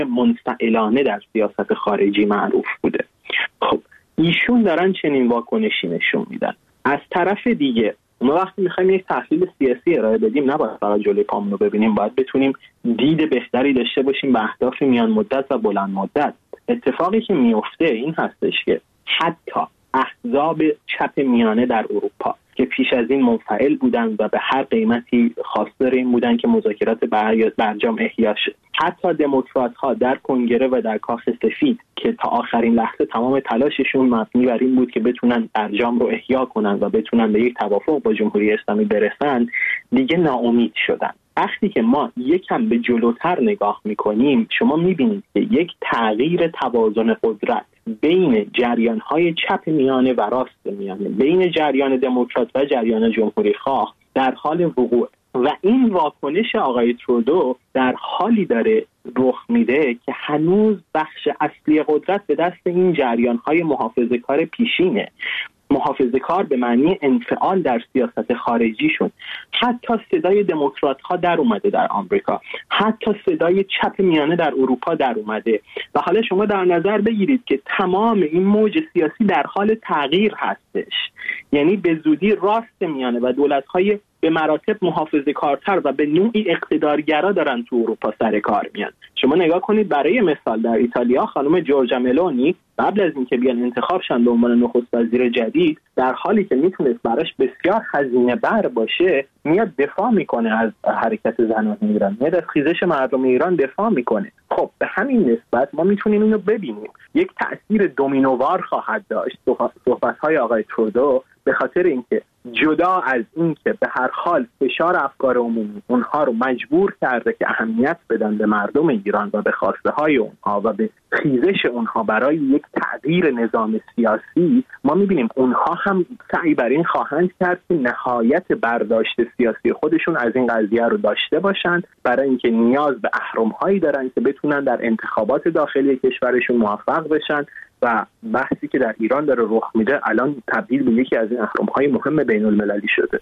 منفعلانه در سیاست خارجی معروف بوده. خب ایشون دارن چنین واکنشی نشون میدن. از طرف دیگه ما وقتی میخوایم یک تحلیل سیاسی ارائه بدیم نباید فقط جلوی پامون رو ببینیم، باید بتونیم دید بهتری داشته باشیم به اهداف میان مدت و بلند مدت. اتفاقی که میفته این هستش که حتی احزاب چپ میانه در اروپا که پیش از این منفعل بودن و به هر قیمتی خواستار این بودن که مذاکرات برجام احیا شه، حتی دموکرات ها در کنگره و در کاخ سفید که تا آخرین لحظه تمام تلاششون مبنی بر این بود که بتونن برجام رو احیا کنن و بتونن به یک توافق با جمهوری اسلامی برسن، دیگه ناامید شدن. وقتی که ما یکم به جلوتر نگاه میکنیم شما میبینید که یک تغییر توازن قدرت بین جریان‌های چپ میانه و راست میانه، بین جریان دموکرات و جریان جمهوری خواه در حال وقوع و این واکنش آقای ترودو در حالی داره رخ میده که هنوز بخش اصلی قدرت به دست این جریان‌های محافظه‌کار پیشینه. محافظه‌کار به معنی انفعال در سیاست خارجیشون. حتی صدای دموکرات‌ها در اومده در آمریکا، حتی صدای چپ میانه در اروپا در اومده و حالا شما در نظر بگیرید که تمام این موج سیاسی در حال تغییر هستش. یعنی به زودی راست میانه و دولت‌های به مراتب محافظه‌کارتر و به نوعی اقتدارگرا دارن تو اروپا سر کار میان. شما نگاه کنید برای مثال در ایتالیا خانم جورجا ملونی قبل از اینکه بیان انتخاب شن به عنوان نخست وزیر جدید، در حالی که میتونست براش بسیار هزینه بر باشه، میاد دفاع میکنه از حرکت زنان ایران، میاد از خیزش مردم ایران دفاع میکنه. خب به همین نسبت ما میتونیم اینو ببینیم یک تأثیر دومینووار خواهد داشت صحبت‌های آقای ترودو، به خاطر اینکه جدا از این که به هر حال فشار افکار عمومی اونها رو مجبور کرده که اهمیت بدن به مردم ایران و به خواسته های اونها و به خیزش اونها برای یک تغییر نظام سیاسی، ما میبینیم اونها هم سعی بر این خواهند کرد که نهایت برداشت سیاسی خودشون از این قضیه رو داشته باشند، برای اینکه نیاز به اهرم‌هایی دارن که بتونن در انتخابات داخلی کشورشون موفق بشن و بحثی که در ایران داره رخ میده الان تبدیل به یکی از این اهرم‌های مهم بین المللی شده.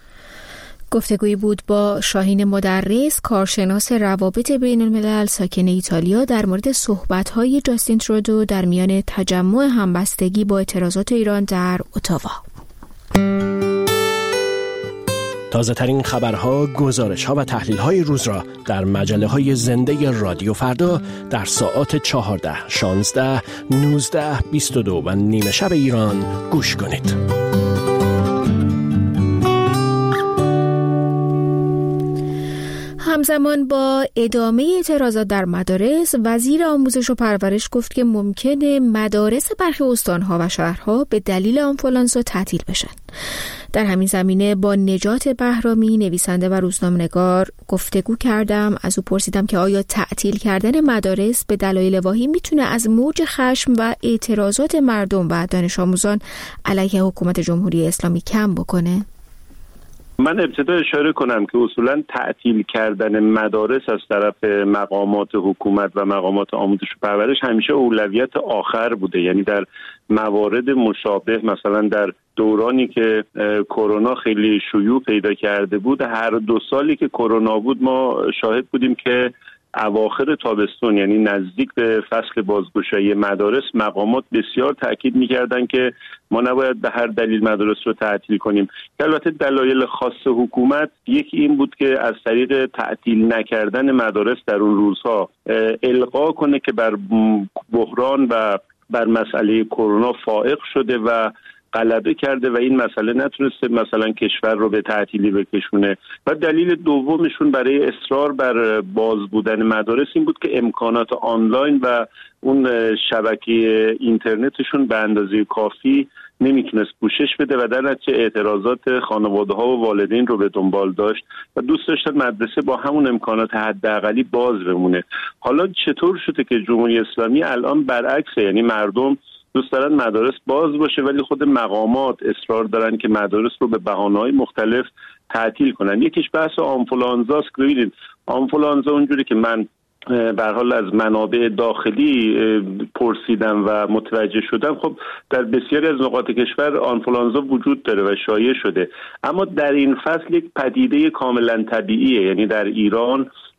گفتگویی بود با شاهین مدرس، کارشناس روابط بین الملل ساکن ایتالیا، در مورد صحبت‌های جاستین ترودو در میان تجمع همبستگی با اعتراضات ایران در اتاوا. تازه ترین خبرها، گزارش‌ها و تحلیل‌های روز را در مجله‌های زنده رادیو فردا در ساعات 14، 16، 19، 22 و نیمه شب ایران گوش کنید. همزمان با ادامه اعتراضات در مدارس، وزیر آموزش و پرورش گفت که ممکنه مدارس برخی استان‌ها و شهرها به دلیل آنفولانزا تعطیل بشن. در همین زمینه با نجات بهرامی، نویسنده و روزنامه‌نگار گفتگو کردم. از او پرسیدم که آیا تعطیل کردن مدارس به دلایل واهی میتونه از موج خشم و اعتراضات مردم و دانش آموزان علیه حکومت جمهوری اسلامی کم بکنه؟ من ابتدا اشاره کنم که اصولا تعطیل کردن مدارس از طرف مقامات حکومت و مقامات آموزش و پرورش همیشه اولویت آخر بوده. یعنی در موارد مشابه، مثلا در دورانی که کرونا خیلی شیوع پیدا کرده بود، هر 2 سالی که کرونا بود ما شاهد بودیم که اواخر تابستون، یعنی نزدیک به فصل بازگشایی مدارس، مقامات بسیار تاکید می‌کردند که ما نباید به هر دلیل مدارس رو تعطیل کنیم. البته دلایل خاص حکومت یکی این بود که از طریق تعطیل نکردن مدارس در اون روزها القا کنه که بر بحران و بر مسئله کرونا فائق شده و غلبه کرده و این مسئله نتونسته مثلا کشور رو به تعطیلی بکشونه. و دلیل دومشون برای اصرار بر باز بودن مدارس این بود که امکانات آنلاین و اون شبکه اینترنتشون به اندازه کافی نمیتونست پوشش بده و در نتیجه اعتراضات خانواده ها و والدین رو به دنبال داشت و دوست داشتن مدرسه با همون امکانات حداقلی باز بمونه. حالا چطور شده که جمهوری اسلامی الان برعکسه؟ یعنی مردم دوست دارن مدارس باز باشه ولی خود مقامات اصرار دارن که مدارس رو به بهانه‌های مختلف تعطیل کنن. یکیش بحث آنفولانزاست که ببینید آنفولانزا اونجوری که من به هر حال از منابع داخلی پرسیدم و متوجه شدم، خب در بسیاری از نقاط کشور آنفولانزا وجود داره و شایع شده، اما در این فصل یک پدیده کاملا طبیعیه. یعنی در ایران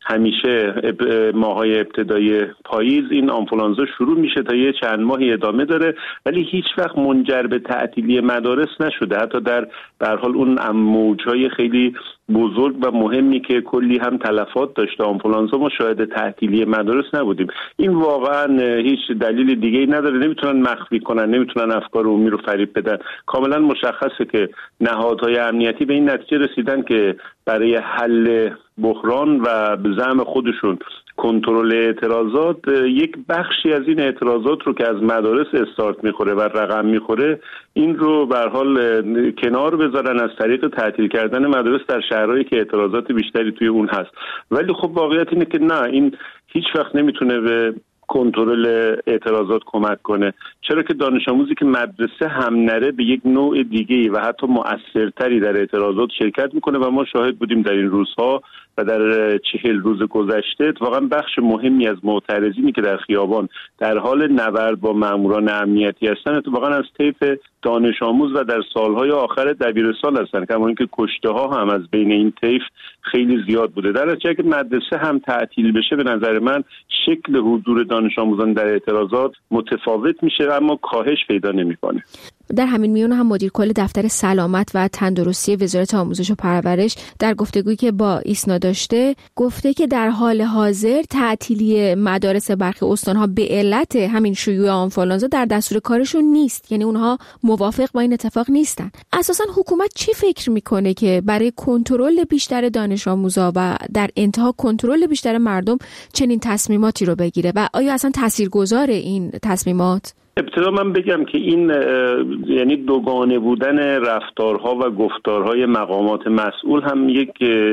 همیشه ماهای ابتدای پاییز این آنفولانزا شروع میشه تا یه چند ماهی ادامه داره، ولی هیچ وقت منجر به تعطیلی مدارس نشده. حتی در حال اون موجهای خیلی بزرگ و مهمی که کلی هم تلفات داشته آنفولانزا، ما شاهد تعطیلی مدارس نبودیم. این واقعا هیچ دلیل دیگه‌ای نداره، نمیتونن مخفی کنن، نمیتونن افکار عمومی رو فریب بدن. کاملا مشخصه که نهادهای امنیتی به این نتیجه رسیدن که برای حل بحران و به زعم خودشون کنترل اعتراضات، یک بخشی از این اعتراضات رو که از مدارس استارت میخوره و رقم میخوره، این رو به هر حال کنار بذارن از طریق تعطیل کردن مدارس در شهرهایی که اعتراضات بیشتری توی اون هست. ولی خب واقعیت اینه که نه، این هیچ وقت نمیتونه به کنترل اعتراضات کمک کنه، چرا که دانش آموزی که مدرسه هم نره به یک نوع دیگه‌ای و حتی مؤثرتری در اعتراضات شرکت میکنه و ما شاهد بودیم در این روزها و در 40 روز گذشته واقعا بخش مهمی از معترضینی که در خیابان در حال نبرد با ماموران امنیتی هستن واقعا از طیف دانش آموز و در سالهای آخر دبیرستان هستن، کما اینکه کشته ها هم از بین این طیف خیلی زیاد بوده. در نتیجه که مدرسه هم تعطیل بشه، به نظر من شکل حضور دانش آموزان در اعتراضات متفاوت میشه اما کاهش پیدا نمیکنه. در همین میون هم مدیر کل دفتر سلامت و تندرستی وزارت آموزش و پرورش در گفتگویی که با ایسنا داشته گفته که در حال حاضر تعطیلی مدارس برخی استانها به علت همین شیوع آنفولانزا در دستور کارشون نیست، یعنی اونها موافق با این اتفاق نیستن. اساساً حکومت چی فکر میکنه که برای کنترل بیشتر دانش آموزا و در انتها کنترل بیشتر مردم چنین تصمیماتی رو بگیره و آیا اصلا تاثیرگذار این تصمیمات؟ ابتدا من بگم که این یعنی دوگانه بودن رفتارها و گفتارهای مقامات مسئول هم یک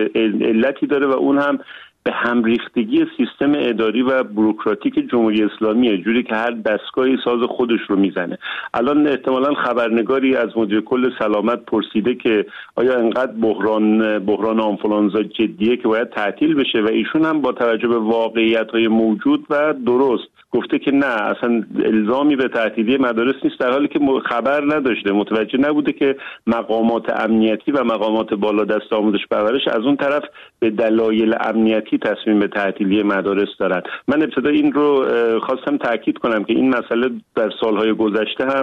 علتی داره و اون هم به هم ریختگی سیستم اداری و بوروکراتیک جمهوری اسلامیه، جوری که هر دستگاهی ساز خودش رو میزنه. الان احتمالاً خبرنگاری از مدیر کل سلامت پرسیده که آیا انقدر بحران آنفولانزا جدیه که باید تعطیل بشه و ایشون هم با توجه به واقعیت‌های موجود و درست گفته که نه، اصلا الزامی به تعطیلی مدارس نیست، در حالی که خبر نداشته، متوجه نبوده که مقامات امنیتی و مقامات بالادست آموزش پرورش از اون طرف به دلایل امنیتی تصمیم به تعطیلی مدارس دارند. من ابتدا این رو خواستم تاکید کنم که این مسئله در سالهای گذشته هم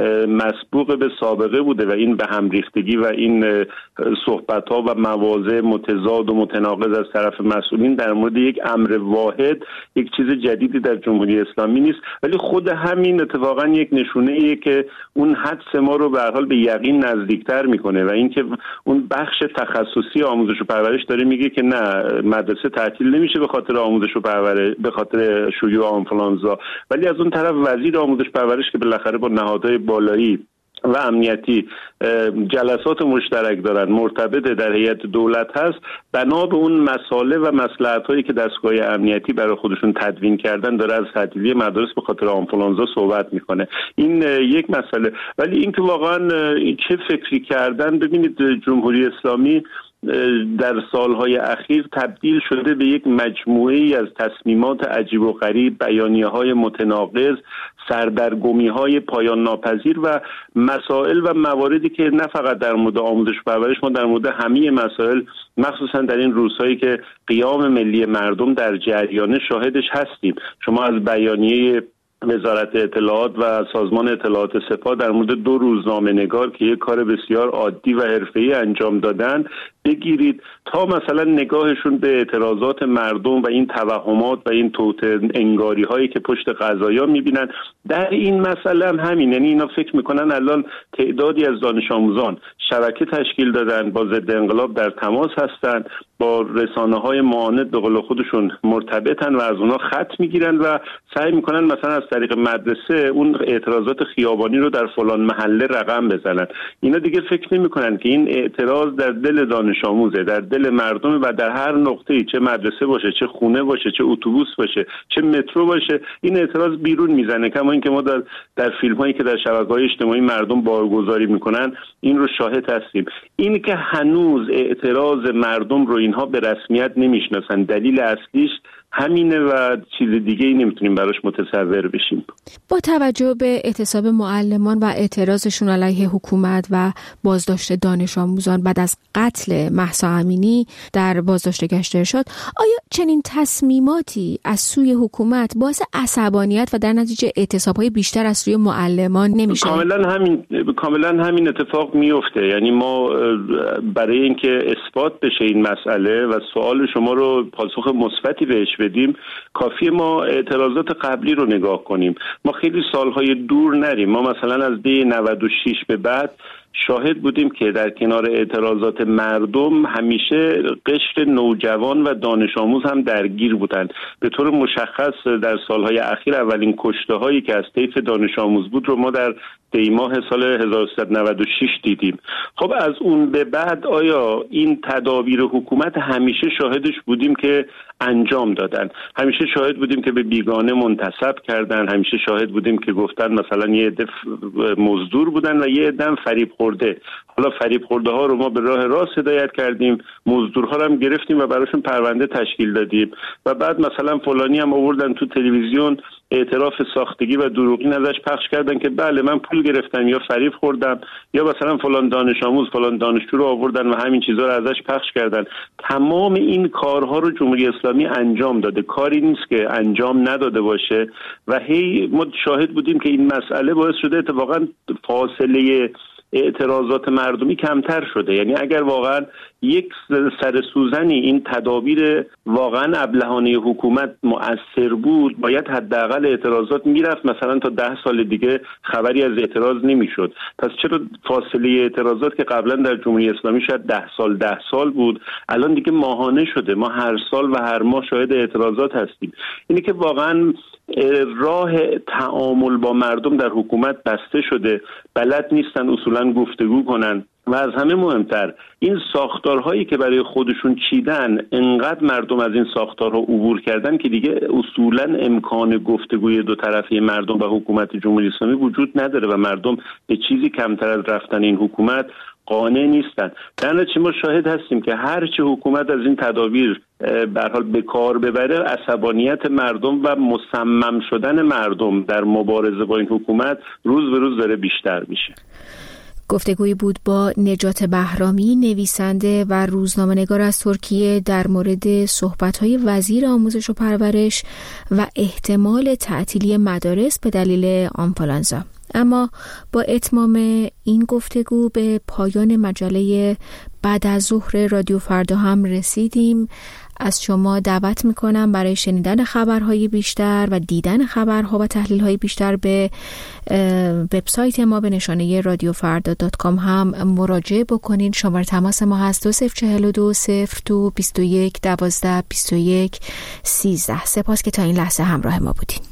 مسبوق به سابقه بوده و این به هم ریختگی و این صحبت‌ها و مواضع متضاد و متناقض از طرف مسئولین در مورد یک امر واحد یک چیز جدیدی در جمهوری اسلامی نیست، ولی خود همین اتفاقا یک نشونه‌ایه که اون حدس ما رو به هر حال به یقین نزدیکتر میکنه و اینکه اون بخش تخصصی آموزش و پرورش داره میگه که نه، مدرسه تعطیل نمیشه به خاطر آموزش و پرورش، به خاطر شیوع آنفولانزا، ولی از اون طرف وزیر آموزش پرورش که بالاخره با نهادهای بالایی و امنیتی جلسات مشترک دارن، مرتبط در هیئت دولت هست، بنا به اون مسائل و مصلحت‌هایی که دستگاه امنیتی برای خودشون تدوین کردن داره از تعطیلی مدارس به خاطر آنفولانزا صحبت میکنه. این یک مسئله. ولی اینکه واقعا چه فکری کردن، ببینید جمهوری اسلامی در سالهای اخیر تبدیل شده به یک مجموعه‌ای از تصمیمات عجیب و غریب، بیانیه‌های متناقض، سردرگمی‌های پایان ناپذیر و مسائل و مواردی که نه فقط در مورد آموزش و پرورش، ما در مورد همه مسائل مخصوصا در این روزهایی که قیام ملی مردم در جریان شاهدش هستیم. شما از بیانیه وزارت اطلاعات و سازمان اطلاعات سپاه در مورد 2 روزنامه‌نگار که یک کار بسیار عادی و حرفه‌ای انجام دادن بگیرید تا مثلا نگاهشون به اعتراضات مردم و این توهمات و این توطئه انگاری هایی که پشت قضایا میبینن، در این مسئله هم همین. یعنی اینا فکر میکنن الان تعدادی از دانش آموزان شبکه تشکیل دادن، با ضد انقلاب در تماس هستن، با رسانه‌های معاند به قول خودشون مرتبطن و از اونها خط میگیرن و سعی میکنن مثلا از طریق مدرسه اون اعتراضات خیابانی رو در فلان محله رقم بزنن. اینا دیگه فکر نمیکنن که این اعتراض در دل دانش آموزه، در دل مردم و در هر نقطه‌ای، چه مدرسه باشه، چه خونه باشه، چه اتوبوس باشه، چه مترو باشه، این اعتراض بیرون میزنه. کما اینکه ما در فیلم‌هایی که در شبکه‌های اجتماعی مردم بارگذاری میکنن این رو شاهد هستیم. این که هنوز اعتراض مردم رو اینها به رسمیت نمیشناسن، دلیل اصلیش همینه و چیز دیگه ای نمیتونیم براش متصور بشیم. با توجه به اعتصاب معلمان و اعتراضشون علیه حکومت و بازداشت دانش آموزان بعد از قتل مهسا امینی در بازداشت گشت ارشاد، آیا چنین تصمیماتی از سوی حکومت باعث عصبانیت و در نتیجه اعتصاب‌های بیشتر از سوی معلمان نمیشه؟ کاملا همین اتفاق میفته. یعنی ما برای اینکه اثبات بشه این مسئله و سوال شما رو پاسخ مثبتی بهش بدیم، کافیه ما اعتراضات قبلی رو نگاه کنیم. ما خیلی سالهای دور نریم، ما مثلا از دی 96 به بعد شاهد بودیم که در کنار اعتراضات مردم همیشه قشر نوجوان و دانش آموز هم درگیر بودند. به طور مشخص در سالهای اخیر اولین کشته هایی که از طیف دانش آموز بود رو ما در دی ماه سال 1396 دیدیم. خب از اون به بعد آیا این تدابیر حکومت همیشه شاهدش بودیم که انجام دادن؟ همیشه شاهد بودیم که به بیگانه منتسب کردن، همیشه شاهد بودیم که گفتن مثلا یه عده مزدور بودن و یه عده فریب خورده. حالا فریب خورده ها رو ما به راه راست هدایت کردیم، مزدورها رو هم گرفتیم و براشون پرونده تشکیل دادیم و بعد مثلا فلانی هم آوردن تو تلویزیون اعتراف ساختگی و دروغین ازش پخش کردن که بله من پول گرفتم یا فریب خوردم، یا مثلا فلان دانش آموز فلان دانشجو رو آوردن و همین چیزا رو ازش پخش کردن. تمام این کارها رو جمهوری اسلامی انجام داده، کاری نیست که انجام نداده باشه و هی ما شاهد بودیم که این مسئله باعث شده اتفاقا فاصله اعتراضات مردمی کمتر شده. یعنی اگر واقعا یک سر سوزنی این تدابیر واقعا ابلهانه حکومت مؤثر بود، باید حداقل اعتراضات میرفت مثلا تا 10 سال دیگه خبری از اعتراض نمیشد. پس چرا فاصله اعتراضات که قبلا در جمهوری اسلامی شاید 10 سال بود الان دیگه ماهانه شده؟ ما هر سال و هر ماه شاهد اعتراضات هستیم. اینه که واقعا راه تعامل با مردم در حکومت بسته شده، بلد نیستن اصولا گفتگو کنن و از همه مهمتر این ساختارهایی که برای خودشون چیدن انقدر مردم از این ساختارها عبور کردن که دیگه اصولا امکان گفتگوی دو طرفه مردم و حکومت جمهوری اسلامی وجود نداره و مردم به چیزی کمتر از رفتن این حکومت قانع نیستن. در نتیجه ما شاهد هستیم که هرچه حکومت از این تدابیر به هر حال به کار ببره، عصبانیت مردم و مصمم شدن مردم در مبارزه با این حکومت روز به روز داره بیشتر میشه. گفتگویی بود با نجات بهرامی، نویسنده و روزنامه‌نگار از ترکیه، در مورد صحبت‌های وزیر آموزش و پرورش و احتمال تعطیلی مدارس به دلیل آنفولانزا. اما با اتمام این گفتگو به پایان مجله بعد از ظهر رادیو فردا هم رسیدیم. از شما دعوت میکنم برای شنیدن خبرهای بیشتر و دیدن خبرها و تحلیلهای بیشتر به وبسایت ما به نشانه radiofrda.com هم مراجعه بکنید. شماره تماس ما هست 2042 02 21 12 21 13. سپاس که تا این لحظه همراه ما بودین.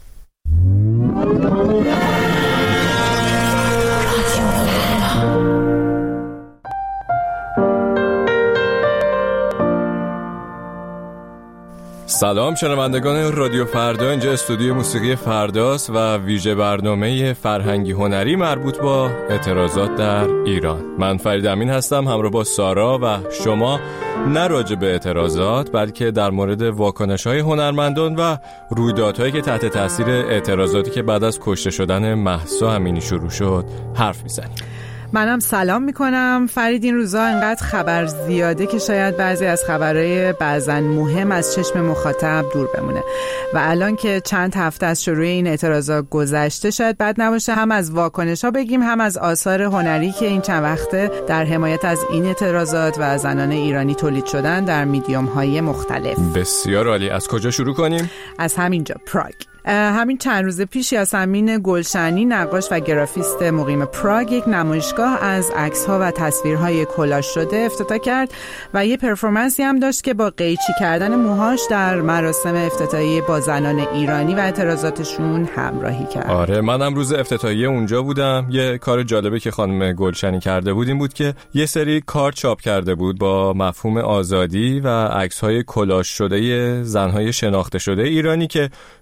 سلام شنوندگان رادیو فردا، اینجا استودیو موسیقی فرداست و ویژه برنامه فرهنگی هنری مربوط با اعتراضات در ایران. من فرید امین هستم همراه با سارا و شما نه راجع به اعتراضات بلکه در مورد واکنش‌های هنرمندان و رویدادهایی که تحت تاثیر اعتراضاتی که بعد از کشته شدن مهسا امینی شروع شد حرف میزنیم. منم سلام میکنم. فرید، این روزا انقدر خبر زیاده که شاید بعضی از خبرهای بعضن مهم از چشم مخاطب دور بمونه و الان که چند هفته از شروع این اعتراضات گذشته شاید بد نباشه هم از واکنش‌ها بگیم هم از آثار هنری که این چند وقته در حمایت از این اعتراضات و زنان ایرانی تولید شدن در میدیوم‌های مختلف. بسیار عالی. از کجا شروع کنیم؟ از همینجا، پراگ. همین چند روز پیش یاسمین گلشنی، نقاش و گرافیست مقیم پراگ، یک نمایشگاه از عکس‌ها و تصویرهای کلاژ شده افتتاح کرد و یه پرفورمنسی هم داشت که با قیچی کردن موهاش در مراسم افتتاحیه با زنان ایرانی و اعتراضاتشون همراهی کرد. آره، منم روز افتتاحیه اونجا بودم. یه کار جالبه که خانم گلشنی کرده بود این بود که یه سری کارت چاپ کرده بود با مفهوم آزادی و عکس‌های کلاژ شده زن‌های شناخته شده ایرانی که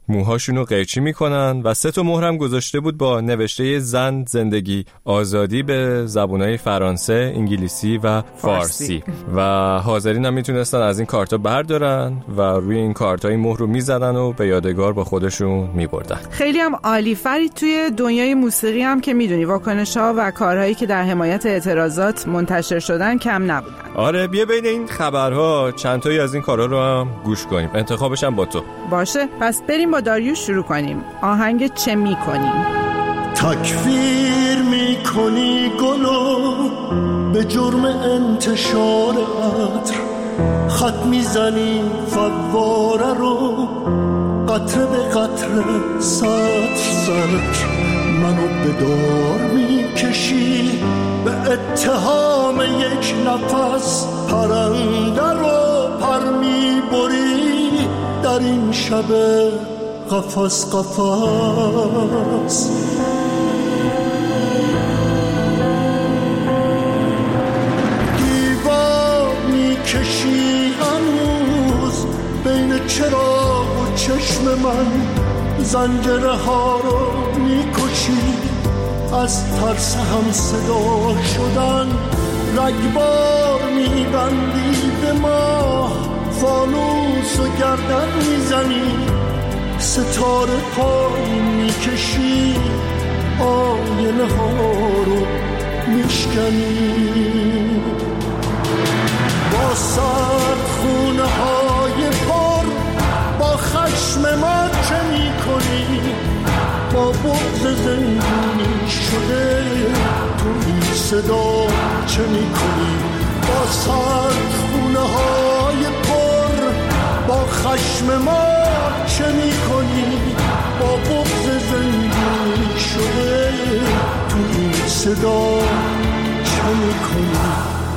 موهاشون رو قیچی میکنن و 3 مهر هم گذاشته بود با نوشته زن، زندگی، آزادی به زبونهای فرانسه، انگلیسی و فارسی و حاضرین هم میتونستن از این کارتا بردارن و روی این کارتای مهر رو میزدن و به یادگار با خودشون میبردن. خیلی هم عالی. فرید، توی دنیای موسیقی هم که میدونی واکنش‌ها و کارهایی که در حمایت اعتراضات منتشر شدن کم نبودن. آره، بیا بین این خبرها چند تایی از این کارها رو هم گوش کنیم. انتخابش هم با تو باشه. پس بریم با داریوش شروع کنیم. آهنگ چه میکنیم. تکفیر میکنی گلو به جرم انتشار عطر، خط میزنی فواره رو قطره به قطره، سطر سطر منو به دار میکشی، به اتهام یک نفس پرنده رو پر میبری در این شب قفس قفس. دیوار میکشی هنوز بین چراغ و چشم من، زنجره ها رو میکشی از ترس هم صدا شدن، رگبار میبندی به ما، فانوس و گردن میزنی، ستاره پای میکشی، آینه ها رو میشکنی، با سرد خونه های پر با خشم ما چه میکنی، با بغض زندونی شده تو این صدا چه میکنی، با سرد خونه های پر با خشم ما چه میکنی، با بغض زندونی شده تو این صدا چه میکنی.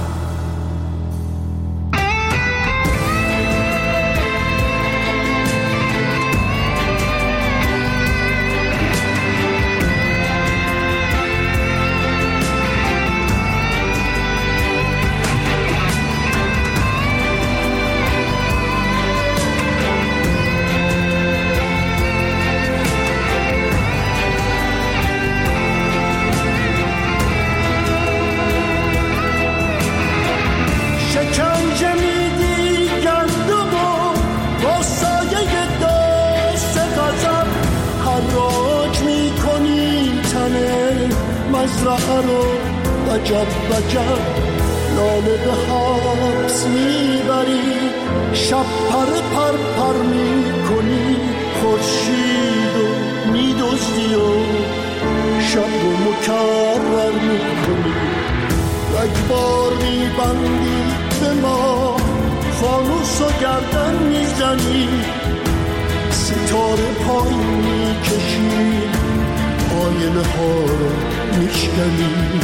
مزرعه رو وجب وجب لاله به حبس میبری، شب پر پر میکنی، خورشید رو میدزدی و شب رو مکرر میکنی، رگبار میبندی به ما، فانوس و گردن میزنی، ستاره پای میکشی، آینه ها رو میشکنی،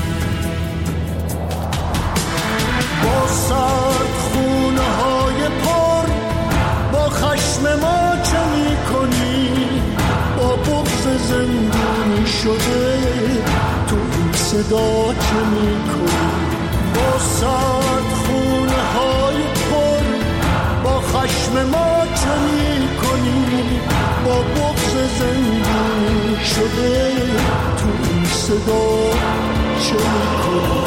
با سرد خونه های پر با خشم ما چه میکنی، با بغض زندونی شده تو این صدا چه میکنی، با سرد خونه های پر با خشم ما چه میکنی، با بغض زندونی شده تو این صدا چه میکنی.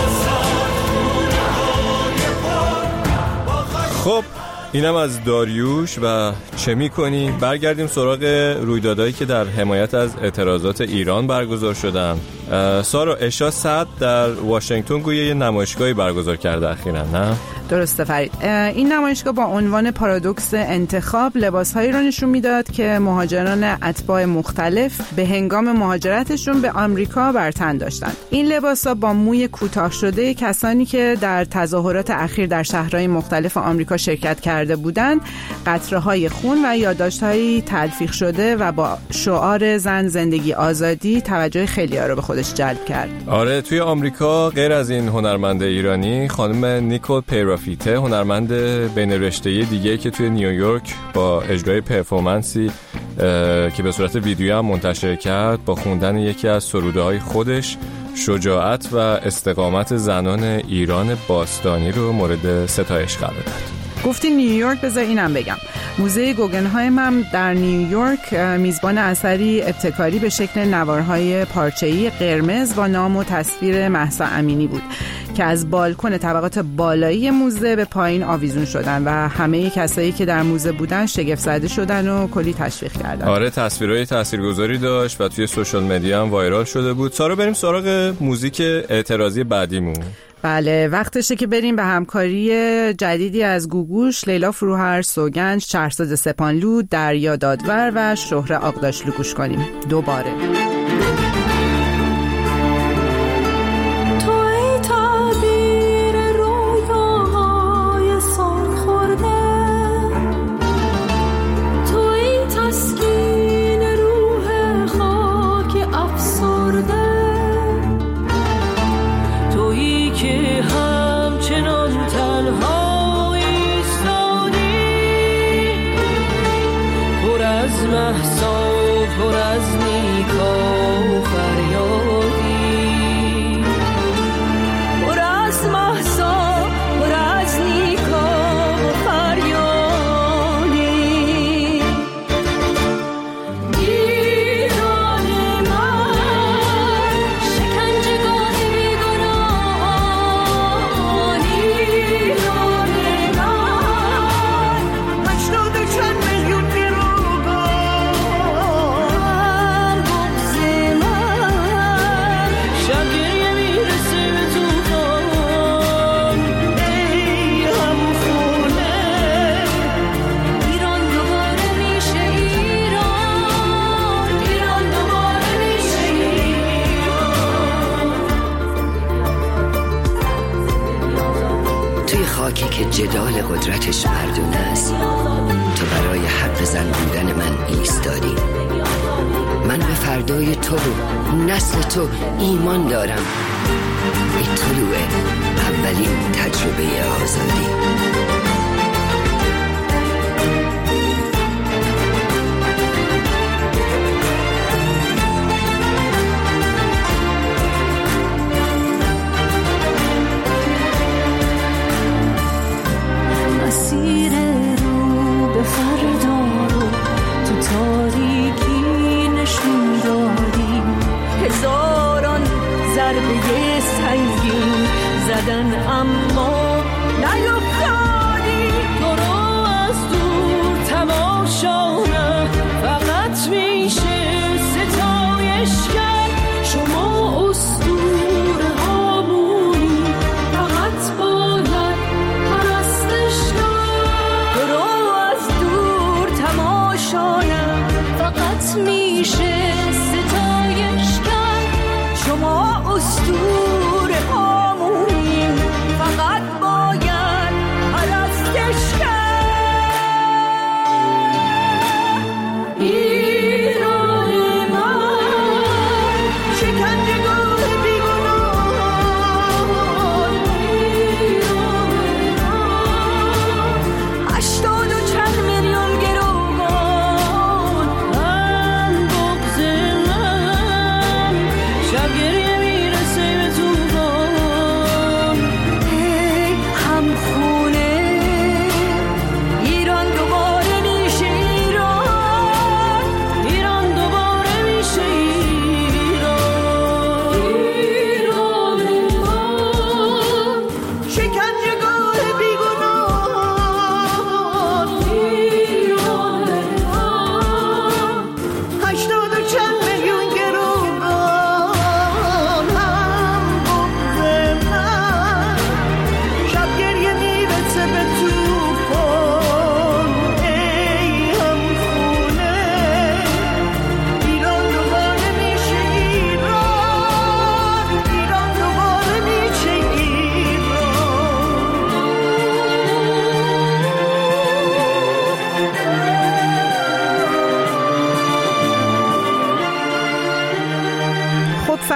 خب اینم از داریوش و چه میکنی. برگردیم سراغ رویدادهایی که در حمایت از اعتراضات ایران برگزار شدن. سارا، اشا صد در واشنگتن گویا یه نمایشگاهی برگزار کرده اخیراً، نه؟ درسته فرید. این نمایشگاه با عنوان پارادوکس انتخاب لباسهایی رو نشون میداد که مهاجران اتباع مختلف به هنگام مهاجرتشون به آمریکا بر تن داشتند. این لباسا با موی کوتاه شده کسانی که در تظاهرات اخیر در شهرهای مختلف آمریکا شرکت کرده بودند، قطره‌های خون و یادداشت‌های تلفیق شده و با شعار زن، زندگی، آزادی توجه خیلی‌ها رو به خودش جلب کرد. آره، توی آمریکا غیر از این هنرمند ایرانی، خانم نیکول پیرافیته، هنرمند بین رشته‌ای دیگه که توی نیویورک با اجرای پرفورمنسی که به صورت ویدیو هم منتشر کرد، با خوندن یکی از سروده‌های خودش شجاعت و استقامت زنان ایران باستانی رو مورد ستایش قرار داد. گفتی نیویورک، بذار اینم بگم. موزه گوگنهایم هم در نیویورک میزبان اثری ابتکاری به شکل نوارهای پارچه‌ای قرمز با نام و تصویر مهسا امینی بود که از بالکن طبقات بالایی موزه به پایین آویزون شدن و همه کسایی که در موزه بودن شگفت زده شدن و کلی تشویق کردن. آره، تصویرهای تاثیرگذاری داشت و توی سوشال مدیا هم وایرال شده بود. سارا، بریم سراغ موزیک اعتراضی بعدیمون. بله، وقتشه که بریم به همکاری جدیدی از گوگوش، لیلا فروهر، سوگند، شهرزاد سپانلو، دریا دادور و شهره آقداشلو گوش کنیم. دوباره خاکی که جدال قدرتش مردونه است، تو برای حق زن بودن من ایستادی. من به فردای تو و نسل تو ایمان دارم. ای طلوع اولین تجربه آزادی. اما نیفتادی، تو رو از دور تماشا فقط میشه ستایش کرد. شما اسطوره هامونی، فقط باید پرستش کرد. تو رو از دور تماشا فقط میشه ستایش کرد. شما اسطوره هامونی، فقط باید پرستش کرد. ایران من شکنجهگاه بیگناهان، ایران من 80 و چند میلیون گروگان. من بغض من شب گریه میرسه به تو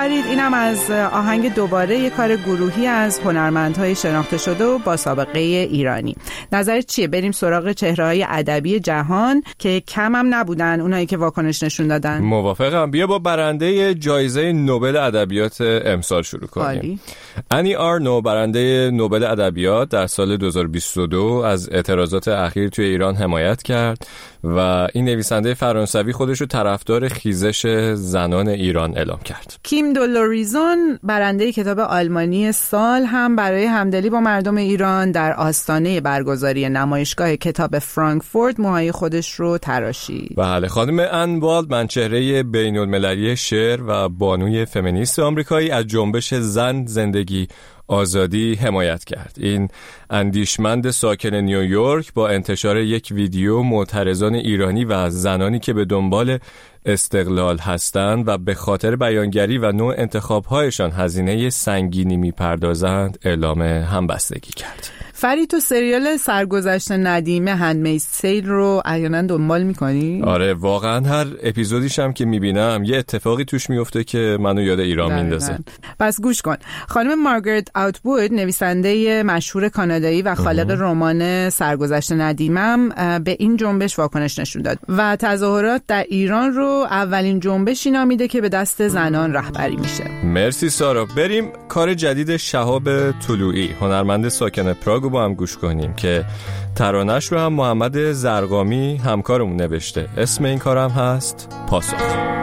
فرید. اینم از آهنگ دوباره یک کار گروهی از هنرمندهای شناخته شده و با سابقه ایرانی. نظرت چیه؟ بریم سراغ چهره‌های ادبی جهان که کم هم نبودن اونایی که واکنش نشون دادن. موافقم. بیا با برنده جایزه نوبل ادبیات امسال شروع کنیم. انی آرنو برنده نوبل ادبیات در سال 2022 از اعتراضات اخیر توی ایران حمایت کرد و این نویسنده فرانسوی خودش رو طرفدار خیزش زنان ایران اعلام کرد. کیم دولوریزون برنده کتاب آلمانی سال هم برای همدلی با مردم ایران در آستانه برگزاری نمایشگاه کتاب فرانکفورت موهای خودش رو تراشید. بله، خانم ان والدمن چهره بین‌المللی شعر و بانوی فمینیست آمریکایی از جنبش زن، زندگی، آزادی حمایت کرد. این اندیشمند ساکن نیویورک با انتشار یک ویدیو معترضان ایرانی و زنانی که به دنبال استقلال هستند و به خاطر بیانگری و نوع انتخاب‌هایشان هزینه سنگینی می‌پردازند اعلام همبستگی کرد. فرید، تو سریال سرگذشت ندیمه هندمیدز تیل رو احیانا دنبال میکنی؟ آره، واقعا هر اپیزودیش هم که میبینم یه اتفاقی توش میفته که منو یاد ایران میندازه. پس گوش کن. خانم مارگرت اتوود، نویسنده مشهور کانادایی و خالق رمان سرگذشت ندیمم، به این جنبش واکنش نشون داد و تظاهرات در ایران رو اولین جنبشی نامیده که به دست زنان رهبری میشه. مرسی سارا. بریم کار جدید شهاب طلوعی، هنرمند ساکن پراگ، با هم گوش کنیم که ترانه‌اش رو هم محمد زرقامی همکارمون نوشته. اسم این کارم هست پاسخ.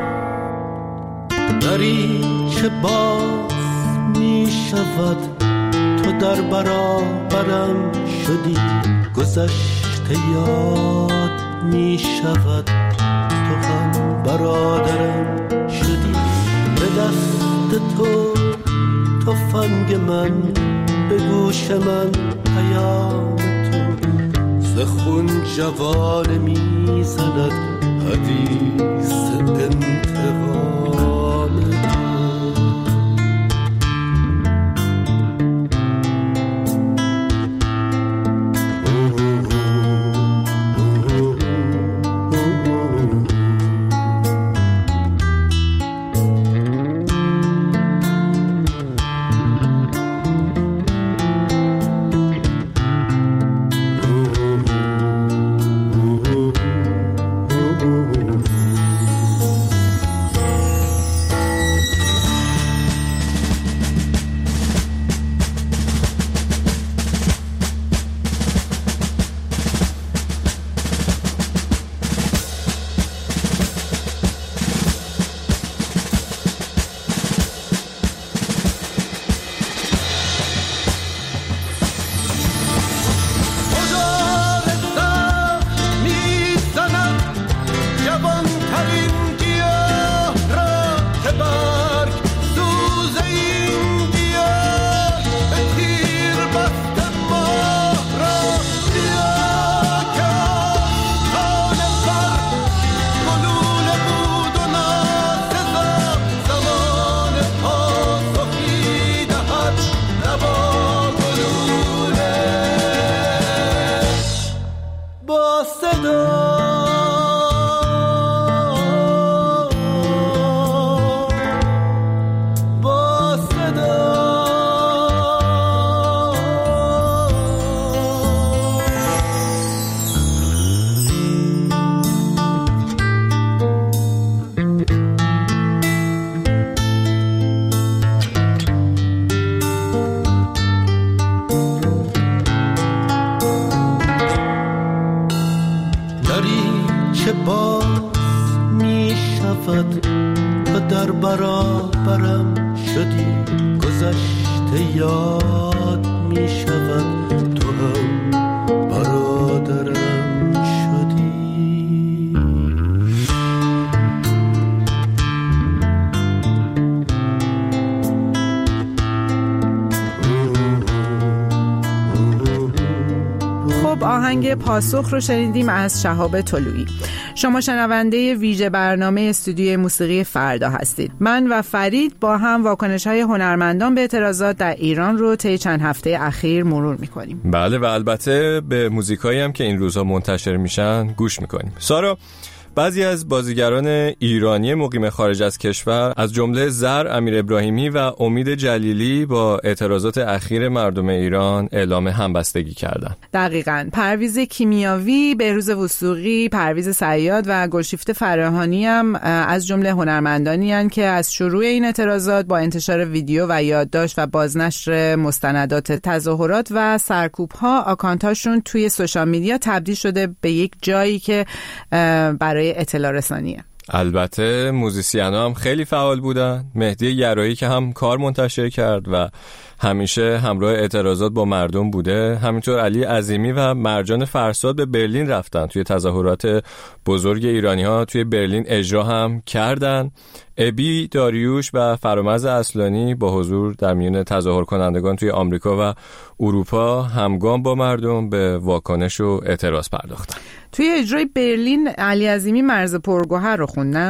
دری چه باز می شود، تو در برابرم شدی، گذشته یاد می شود، تو هم برادرم شدی، به دست تو تفنگ من، به گوش من پیام تو، ز خون جوانه می زند حدیث انتقام تو. تو در برابرم شدی، گذشته یاد می شود، تو هم برادرم شدی. خب آهنگ پاسخ رو شنیدیم از شهاب طلوعی. شما شنونده ویژه برنامه استودیوی موسیقی فردا هستید. من و فرید با هم واکنش‌های هنرمندان به اعتراضات در ایران رو طی چند هفته اخیر مرور می‌کنیم. بله، و البته به موزیکایی هم که این روزها منتشر میشن گوش می‌کنیم. سارا، بعضی از بازیگران ایرانی مقیم خارج از کشور از جمله زر امیر ابراهیمی و امید جلیلی با اعتراضات اخیر مردم ایران اعلام همبستگی کردند. دقیقاً. پرویز کیمیاوی، بهروز وثوقی، پرویز صیاد و گلشیفته فراهانی هم از جمله هنرمندانی هستند که از شروع این اعتراضات با انتشار ویدیو و یادداشت و بازنشر مستندات تظاهرات و سرکوب‌ها آکانتاشون توی سوشال میدیا تبدیل شده به یک جایی که برای اطلاع رسانیه. البته موزیسینا هم خیلی فعال بودن. مهدی یرایی که هم کار منتشر کرد و همیشه همراه اعتراضات با مردم بوده، همینطور علی عظیمی و مرجان فرساد به برلین رفتن، توی تظاهرات بزرگ ایرانی‌ها توی برلین اجرا هم کردن. ابی داریوش و فرامرز اصلانی با حضور در میان تظاهر کنندگان توی آمریکا و اروپا همگام با مردم به واکنش و اعتراض پرداختن. توی اجرای برلین علی عظیمی مرز پرگوهر رو خوندن.